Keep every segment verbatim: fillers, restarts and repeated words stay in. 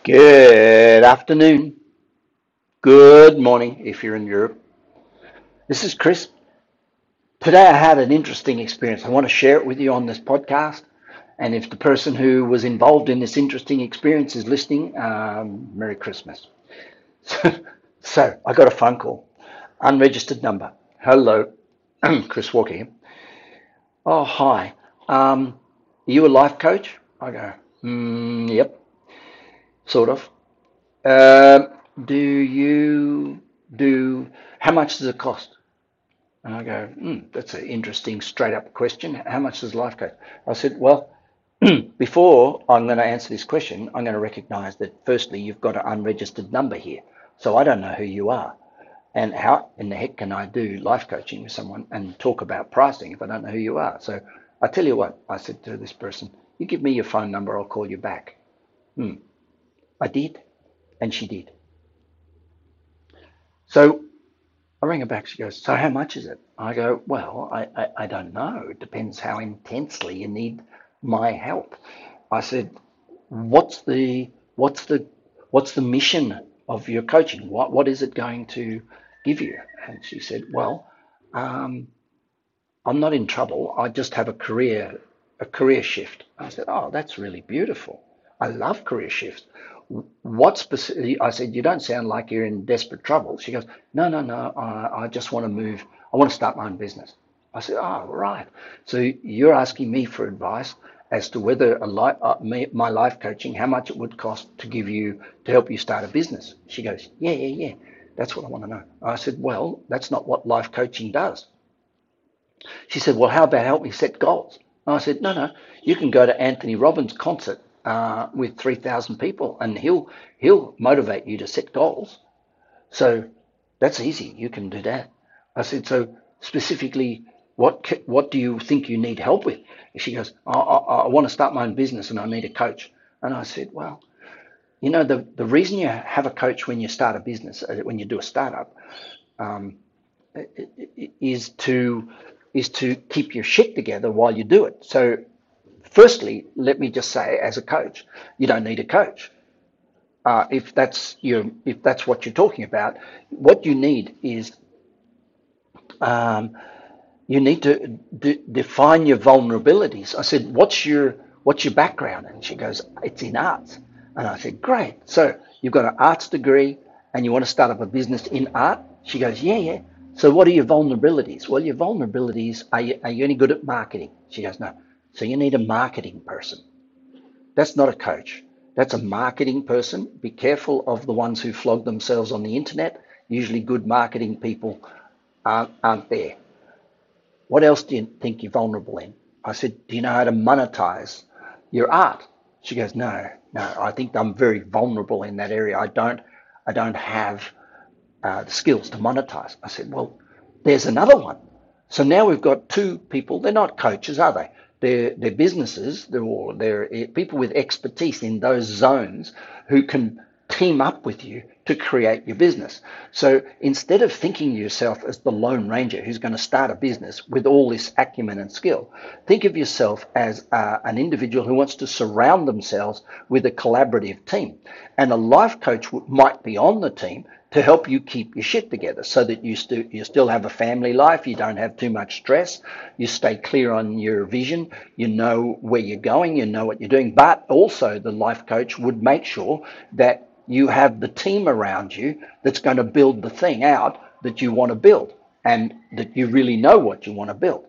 Good afternoon. Good morning if you're in Europe. This is Chris. Today I had an interesting experience. I want to share it with you on this podcast. And if the person who was involved in this interesting experience is listening, um, Merry Christmas. So, so I got a phone call, unregistered number. Hello, Chris Walker here. Oh, hi. Um, are you a life coach? I go, mm, yep, sort of. Um, do you do, how much does it cost? And I go, hmm, that's an interesting straight up question. How much does life cost? I said, well, before I'm going to answer this question, I'm going to recognize that firstly, you've got an unregistered number here. So I don't know who you are. And how in the heck can I do life coaching with someone and talk about pricing if I don't know who you are? So I tell you what, I said to this person, you give me your phone number, I'll call you back. Hmm. I did, and she did. So I ring her back. She goes, so how much is it? I go, well, I, I, I don't know. It depends how intensely you need my help. I said, what's the what's the what's the mission of your coaching? What what is it going to give you? And she said, well, um, I'm not in trouble. I just have a career a career shift. I said, oh, that's really beautiful. I love career shifts. What specific? I said, you don't sound like you're in desperate trouble. She goes, no, no, no. I, I just want to move. I want to start my own business. I said, oh, right. So you're asking me for advice as to whether a li- uh, me, my life coaching, how much it would cost to give you to help you start a business. She goes, yeah, yeah, yeah. That's what I want to know. I said, well, that's not what life coaching does. She said, well, how about help me set goals? And I said, no, no, you can go to Anthony Robbins' concert uh, with three thousand people and he'll he'll motivate you to set goals. So that's easy. You can do that. I said, so specifically, what what do you think you need help with? She goes, I, I, I want to start my own business and I need a coach. And I said, well, you know, the, the reason you have a coach when you start a business, uh, when you do a startup, um, is to is to keep your shit together while you do it. So firstly, let me just say, as a coach, you don't need a coach. Uh, if that's your if that's what you're talking about, what you need is um, you need to d- define your vulnerabilities. I said, what's your what's your background? And she goes, it's in arts. And I said, great. So you've got an arts degree and you want to start up a business in art? She goes, yeah, yeah. So what are your vulnerabilities? Well, your vulnerabilities are you, are you any good at marketing? She goes, no. So you need a marketing person. That's not a coach. That's a marketing person. Be careful of the ones who flog themselves on the internet. Usually good marketing people aren't, aren't there. What else do you think you're vulnerable in? I said, do you know how to monetize your art? She goes, no, no, I think I'm very vulnerable in that area. I don't, I don't have uh, the skills to monetize. I said, well, there's another one. So now we've got two people. They're not coaches, are they? They're, they're businesses. They're all they're eh, people with expertise in those zones who can team up with you to create your business. So instead of thinking of yourself as the lone ranger who's going to start a business with all this acumen and skill, think of yourself as uh, an individual who wants to surround themselves with a collaborative team. And a life coach might be on the team to help you keep your shit together so that you, stu- you still have a family life, you don't have too much stress, you stay clear on your vision, you know where you're going, you know what you're doing. But also, the life coach would make sure that you have the team around you that's going to build the thing out that you want to build and that you really know what you want to build.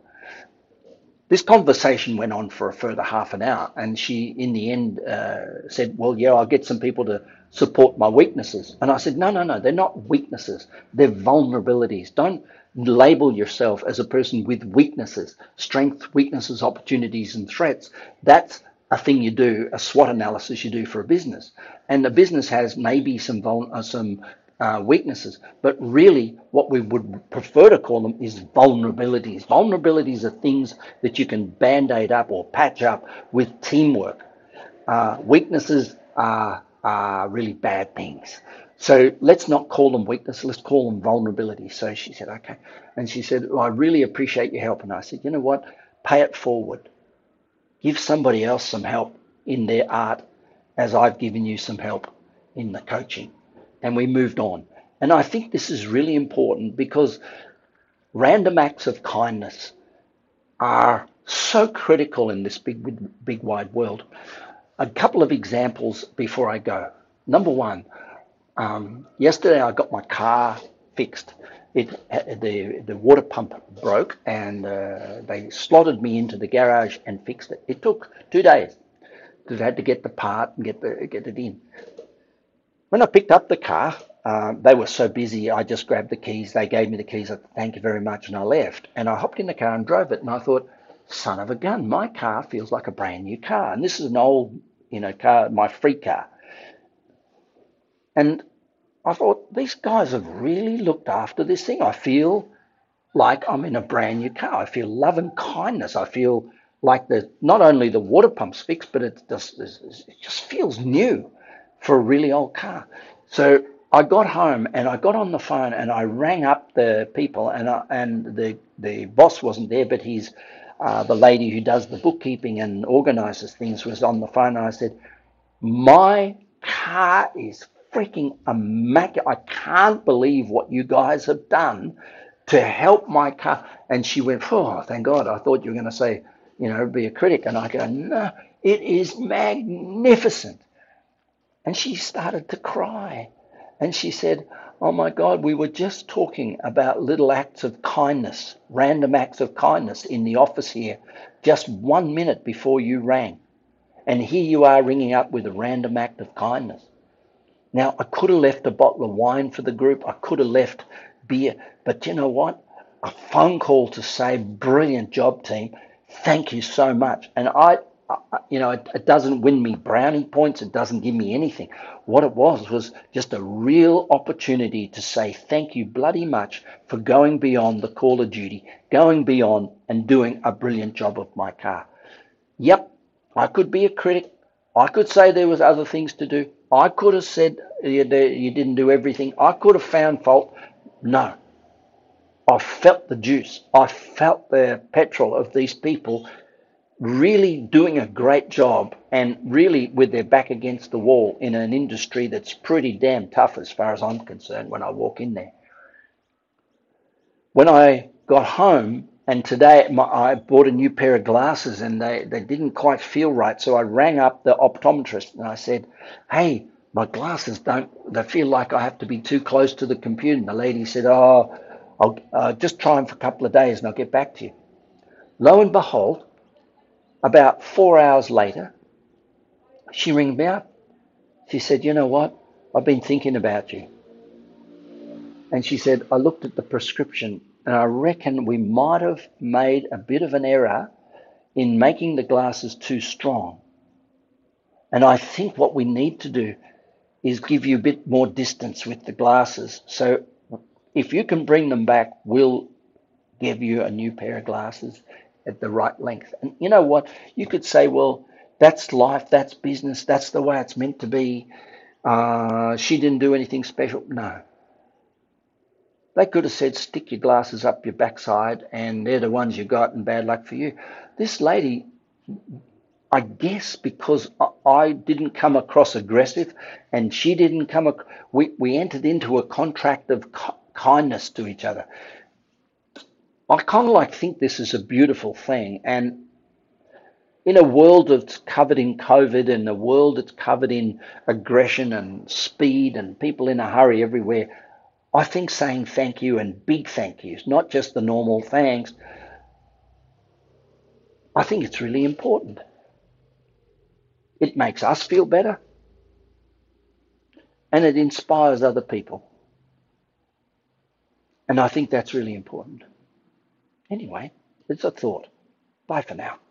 This conversation went on for a further half an hour, and she, in the end, uh, said, well, yeah, I'll get some people to support my weaknesses. And I said, no, no, no, they're not weaknesses. They're vulnerabilities. Don't label yourself as a person with weaknesses, strengths, weaknesses, opportunities, and threats. That's a thing you do, a SWOT analysis you do for a business. And the business has maybe some vul- uh, some uh, weaknesses, but really what we would prefer to call them is vulnerabilities. Vulnerabilities are things that you can band-aid up or patch up with teamwork. Uh, weaknesses are, are really bad things. So let's not call them weakness, let's call them vulnerability. So she said, okay. And she said, well, I really appreciate your help. And I said, you know what? Pay it forward. Give somebody else some help in their art as I've given you some help. in the coaching, and we moved on. And I think this is really important because random acts of kindness are so critical in this big, big, wide world. A couple of examples before I go. Number one, um, yesterday I got my car fixed. It the the water pump broke, and uh, they slotted me into the garage and fixed it. It took two days because I had to get the part and get the get it in. When I picked up the car, uh, they were so busy. I just grabbed the keys. They gave me the keys. I said, thank you very much, and I left. And I hopped in the car and drove it. And I thought, son of a gun, my car feels like a brand new car. And this is an old, you know, car, my free car. And I thought, these guys have really looked after this thing. I feel like I'm in a brand new car. I feel love and kindness. I feel like the not only the water pump's fixed, but it just, it just feels new for a really old car. So I got home and I got on the phone and I rang up the people, and I, and the the boss wasn't there, but he's uh, the lady who does the bookkeeping and organizes things was on the phone. And I said, my car is freaking immaculate. I can't believe what you guys have done to help my car. And she went, oh, thank God. I thought you were going to say, you know, be a critic. And I go, no, it is magnificent. And she started to cry. And she said, oh my God, we were just talking about little acts of kindness, random acts of kindness in the office here, just one minute before you rang. And here you are ringing up with a random act of kindness. Now, I could have left a bottle of wine for the group. I could have left beer. But you know what? A phone call to say, brilliant job, team. Thank you so much. And I, I you know, it, it doesn't win me brownie points. It doesn't give me anything. What it was was just a real opportunity to say thank you bloody much for going beyond the call of duty, going beyond and doing a brilliant job of my car. Yep, I could be a critic. I could say there was other things to do. I could have said you didn't do everything. I could have found fault. No. I felt the juice. I felt the petrol of these people really doing a great job and really with their back against the wall in an industry that's pretty damn tough as far as I'm concerned when I walk in there. When I got home, and today my, I bought a new pair of glasses and they, they didn't quite feel right. So I rang up the optometrist and I said, hey, my glasses don't, they feel like I have to be too close to the computer. And the lady said, oh, I'll uh, just try them for a couple of days and I'll get back to you. Lo and behold, about four hours later, she rang me up. She said, you know what? I've been thinking about you. And she said, I looked at the prescription and I reckon we might have made a bit of an error in making the glasses too strong. And I think what we need to do is give you a bit more distance with the glasses. So if you can bring them back, we'll give you a new pair of glasses at the right length. And you know what? You could say, well, that's life, that's business, that's the way it's meant to be. Uh, she didn't do anything special. No. They could have said, stick your glasses up your backside and they're the ones you got and bad luck for you. This lady, I guess because I didn't come across aggressive and she didn't come, ac- we, we entered into a contract of kindness to each other. I kind of like think this is a beautiful thing. And in a world that's covered in COVID and a world that's covered in aggression and speed and people in a hurry everywhere, I think saying thank you and big thank yous, not just the normal thanks, I think it's really important. It makes us feel better and it inspires other people. And I think that's really important. Anyway, it's a thought. Bye for now.